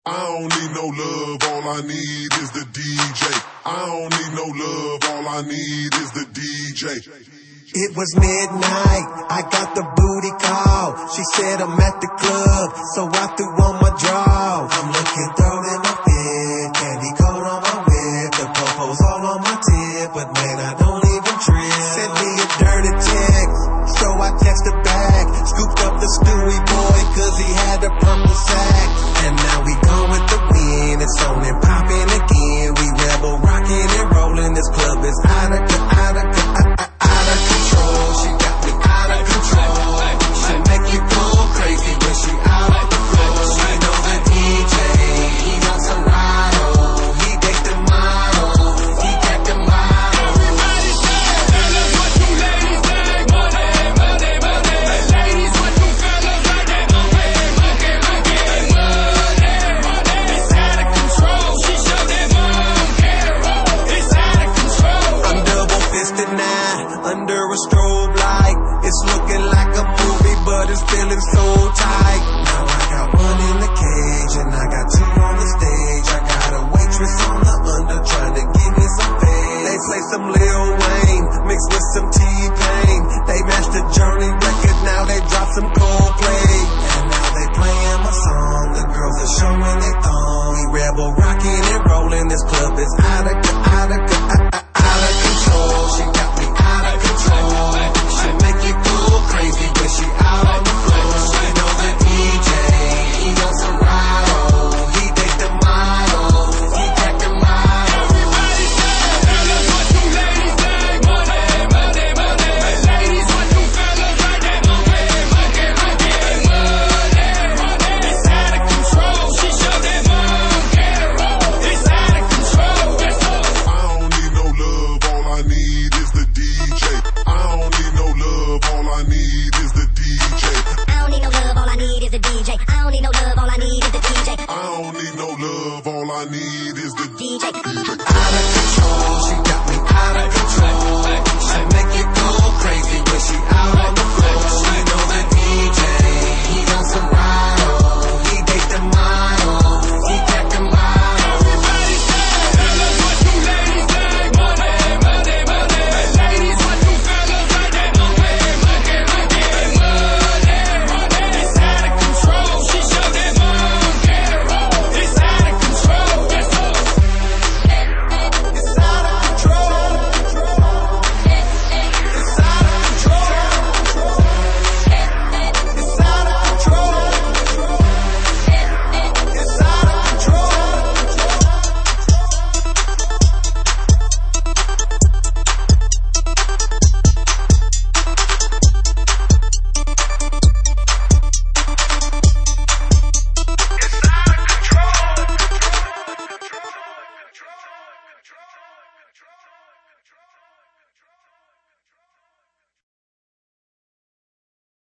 I don't need no love, all I need is the DJ. I don't need no love, all I need is the DJ. It was midnight, I got the booty call. She said I'm at the club, so I threw on my draw. I'm looking dope in my bed, candy coat on my whip, the popo's all on my tip, but man, I don't even trip. Sent me a dirty text, so I texted back. Scooped up the Stewie boy, cause he had a purple sack. And now we gone with the wind, it's on and popping again. We rebel, rocking and rolling, this club is out of control. She got me out of control. She make you go crazy when she out on the floor. She know the DJ, he wants a lotto. He dates the model, he got the model. Everybody say, fellas, what you ladies like? Money, money, money. Ladies, what you fellas like? That money, money, money. Money, it's out of control. She showed that monkey roll. It's out of control. I'm double-fisted now, under a strobe light. It's looking like a movie, but it's feeling so tight. Now I got one in the cage, and I got two on the stage. I got a waitress on the under trying to give me some pay. They play some Lil Wayne, mixed with some T-Pain. They matched the Journey record, now they drop some Coldplay. And now they playing my song, the girls are showing their thong. We rebel, rocking and rolling, this club is out of control. She got me out of control. She make you go crazy when she out on the floor. She know the DJ, he wants a rival. He dates the model, he got the model. Everybody say, fellas, what you ladies like? Money, money, money. Ladies, what you fellas like? That money, money, money. Money, it's out of control. She showed that monkey roll. It's out of control. Let's go. I don't need no love, all I need is the DJ. I don't need no love, all I need is the DJ. I don't need no love, all I need is the DJ. I don't need no love, all I need is the DJ. I don't need no love, all I need is the DJ.